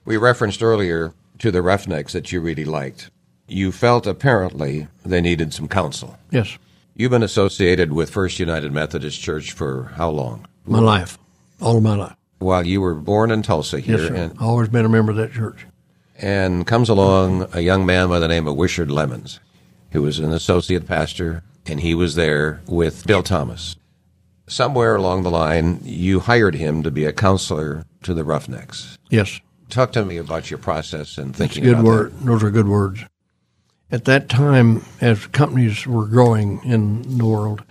We referenced earlier to the Roughnecks that you really liked. You felt apparently they needed some counsel. Yes. You've been associated with First United Methodist Church for how long? My life. All of my life. While you were born in Tulsa here. Yes, sir. I've always been a member of that church. And comes along a young man by the name of Wishard Lemons, who was an associate pastor, and he was there with Bill Thomas. Somewhere along the line, you hired him to be a counselor to the Roughnecks. Yes. Talk to me about your process and thinking That's a good about word. that. Those are good words. At that time, as companies were growing in the world,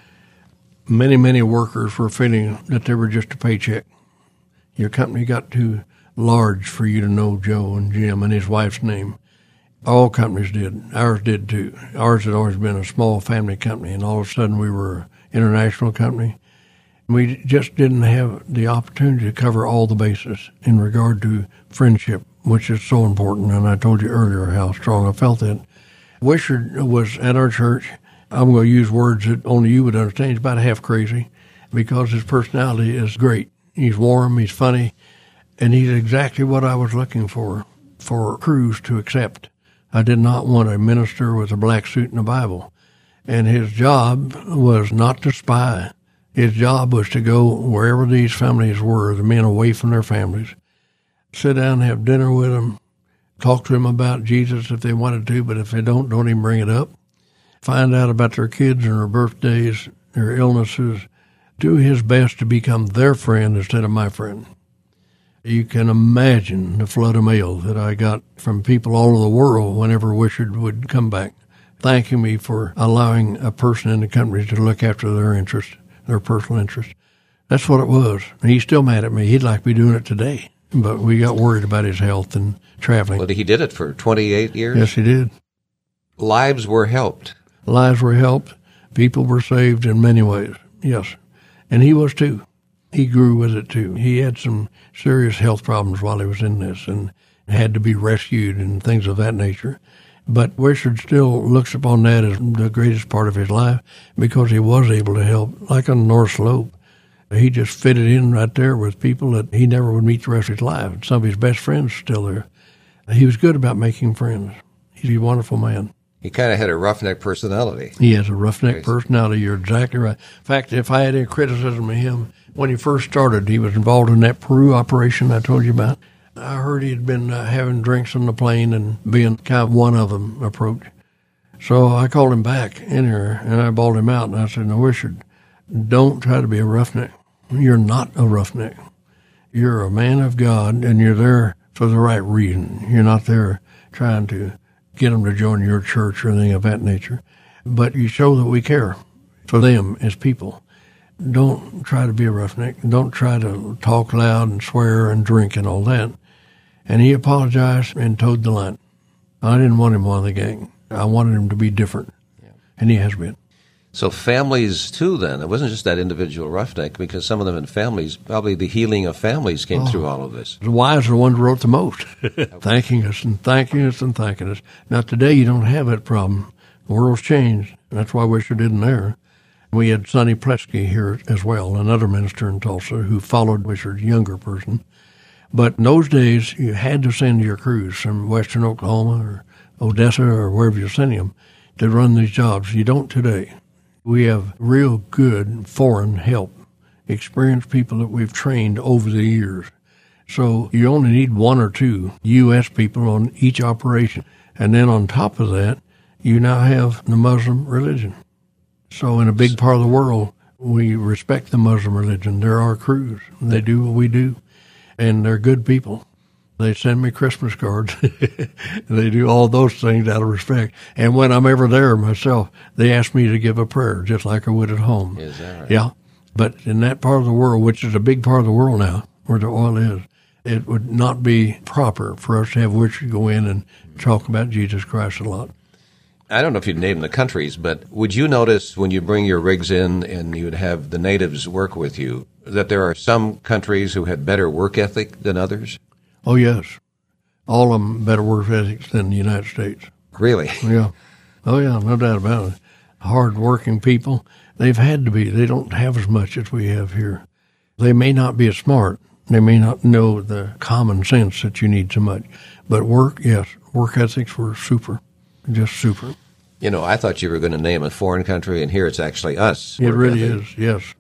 many, many workers were feeling that they were just a paycheck. Your company got too large for you to know Joe and Jim and his wife's name. All companies did. Ours did too. Ours had always been a small family company, and all of a sudden we were an international company. We just didn't have the opportunity to cover all the bases in regard to friendship, which is so important, and I told you earlier how strong I felt that. Wishard was at our church. I'm going to use words that only you would understand. He's about half crazy because his personality is great. He's warm, he's funny, and he's exactly what I was looking for crews to accept. I did not want a minister with a black suit and a Bible. And his job was not to spy. His job was to go wherever these families were, the men away from their families, sit down and have dinner with them, talk to them about Jesus if they wanted to, but if they don't even bring it up. Find out about their kids and their birthdays, their illnesses, do his best to become their friend instead of my friend. You can imagine the flood of mail that I got from people all over the world whenever Wishard would come back, thanking me for allowing a person in the company to look after their interests, their personal interests. That's what it was. And he's still mad at me. He'd like to be doing it today. But we got worried about his health and traveling. Well, he did it for 28 years? Yes, he did. Lives were helped. Lives were helped. People were saved in many ways, yes. And he was too. He grew with it too. He had some serious health problems while he was in this and had to be rescued and things of that nature. But Wishard still looks upon that as the greatest part of his life because he was able to help, like on the North Slope. He just fitted in right there with people that he never would meet the rest of his life. Some of his best friends still there. He was good about making friends. He's a wonderful man. He kind of had a roughneck personality. He has a roughneck personality. You're exactly right. In fact, if I had any criticism of him, when he first started, he was involved in that Peru operation I told you about. I heard he'd been having drinks on the plane and being kind of one of them approach. So I called him back in here, and I bawled him out, and I said, "No, Wishard, don't try to be a roughneck. You're not a roughneck. You're a man of God, and you're there for the right reason. You're not there trying to get them to join your church or anything of that nature. But you show that we care for them as people. Don't try to be a roughneck. Don't try to talk loud and swear and drink and all that." And he apologized and towed the line. I didn't want him on the gang. I wanted him to be different, and he has been. So families, too, then. It wasn't just that individual roughneck, because some of them in families, probably the healing of families came through all of this. The wives are the ones who wrote the most, thanking us and thanking us and thanking us. Now, today you don't have that problem. The world's changed, and that's why Wishard didn't there. We had Sonny Plesky here as well, another minister in Tulsa who followed Wishard's younger person. But in those days, you had to send your crews from western Oklahoma or Odessa or wherever you're sending them to run these jobs. You don't today. We have real good foreign help, experienced people that we've trained over the years. So you only need one or two U.S. people on each operation. And then on top of that, you now have the Muslim religion. So in a big part of the world, we respect the Muslim religion. They're our crews. They do what we do. And they're good people. They send me Christmas cards. They do all those things out of respect. And when I'm ever there myself, they ask me to give a prayer, just like I would at home. Is that right? Yeah. But in that part of the world, which is a big part of the world now, where the oil is, it would not be proper for us to have Wishard go in and talk about Jesus Christ a lot. I don't know if you'd name the countries, but would you notice when you bring your rigs in and you'd have the natives work with you, that there are some countries who had better work ethic than others? Oh, yes. All of them better work ethics than the United States. Really? Yeah. Oh, yeah, no doubt about it. Hard-working people, they've had to be. They don't have as much as we have here. They may not be as smart. They may not know the common sense that you need so much. But work, yes, work ethics were super, just super. You know, I thought you were going to name a foreign country, and here it's actually us. It really is, yes.